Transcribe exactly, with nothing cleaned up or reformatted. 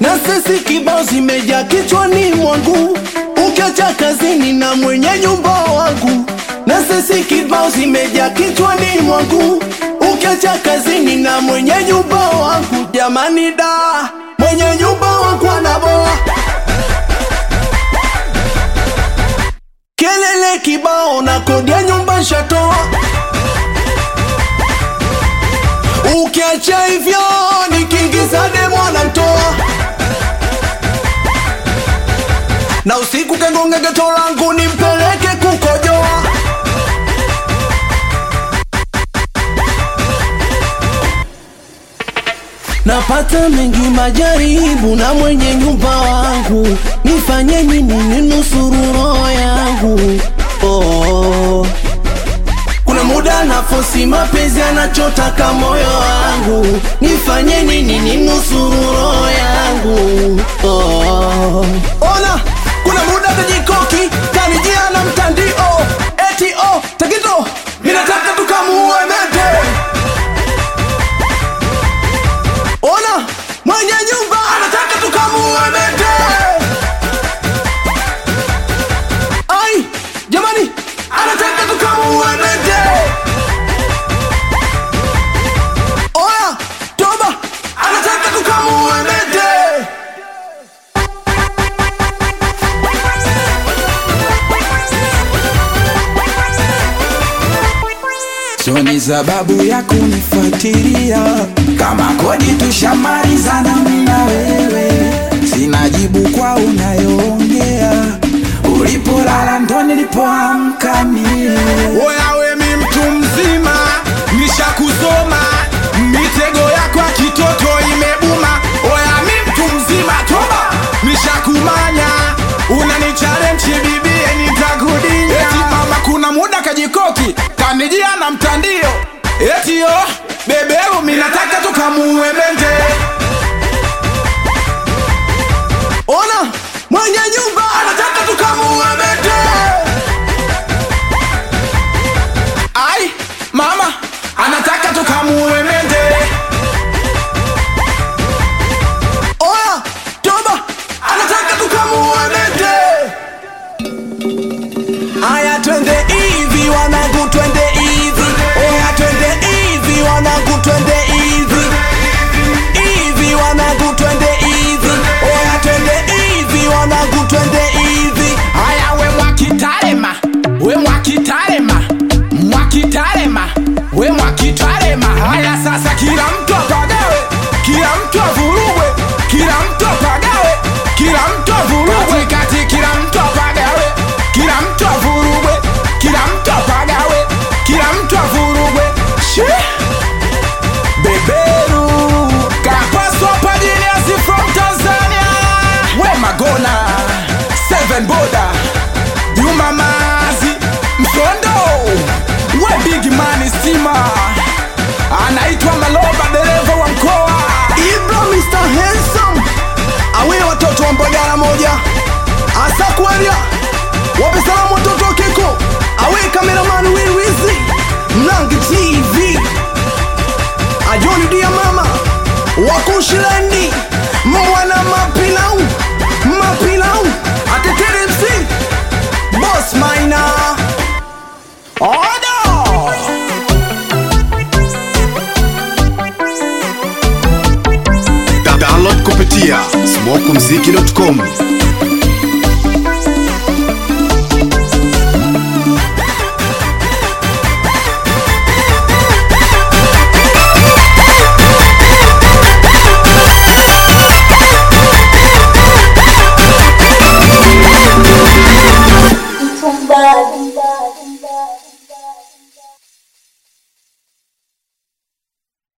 na sisi kibao zimejaa kichwani mwangu, ukiacha kazini na mwenye nyumba wangu. Na sisi kibao zimejaa kichwani mwangu, ukiacha kazini na mwenye nyumba wangu. Jamani da, mwenye nyumba wangu anaboa, kelele kibao na kodi ya nyumba shatoa. Ukiacha hivyo nikiingiza demo anamtoa, na usiku kengonge geto langu nimpeleke kukojoa. Napata mengi majaribu na mwenye nyumba wangu, nifanye nini ninusuru roho yangu? Oh, kuna muda nafosi mapenzi anachotaka moyo wangu, nifanye nini ninusuru roho yangu? Oh, ona kuna muda tajikoki kanijia na mtandio, eti oh takito ninataka tukamuue mete. Ona mwenye nyumba anataka tukamuue mete. Ai jamani, anataka tukamuue mete. Oya toba, anataka tukamuue mete. Sio ni sababu ya kunifuatilia, kama kodi tushamalizana mimi na wewe. Sina jibu kwa unayoongea, ulipolala ndo nilipoamka mimi. Oya we mi mtu mzima, nishakusoma, mitego yako ya kitoto imebuma. Oya mi mtu mzima toba, nishakumanya, unani challenge bibie nitakudinya. Eti mama kuna muda kajikoki kanijia na mtandio, eti yo bebeu minataka tukamuue mende. Ona mwenye nyumba anataka tukamuue mete. Ai mama anataka tukamuue mende. Oya toba, anataka tukamuue mete. Aya twende hivi wanangu, twende hivi. Oya twende hivi wanangu, twende hivi. Hivi wanangu, twende hivi. Oya twende hivi wanangu, twende hivi. Aya we mwakitarema, we mwakitarema, mwakitarema, we mwakitarema. Haya sasa kila mtu apagawe, kila mtu avurugwe, kila mtu apagawe, kila mtu avurugwe. Kati kila mtu apagawe, kila mtu avurugwe, kila mtu apagawe, kila mtu avurugwe. Shee beberu kapaswa pajiniasi from Tanzania. We magona seven border Juma Mazi Msondo, we big man stima, anaitwa Maloba dereva wa mkoa. Ibra mister Handsome, awe watoto wa Mbagala moja. Asa kwalia, wape salamu watoto wa Keko. Awe cameraman Wiwizi, Mlangi T V. Ajoni dia mama, wakushileni, mwana mapilau, mapilau. Atetere M C, Boss Maina. Order! Download kupitia smokumziki dot com.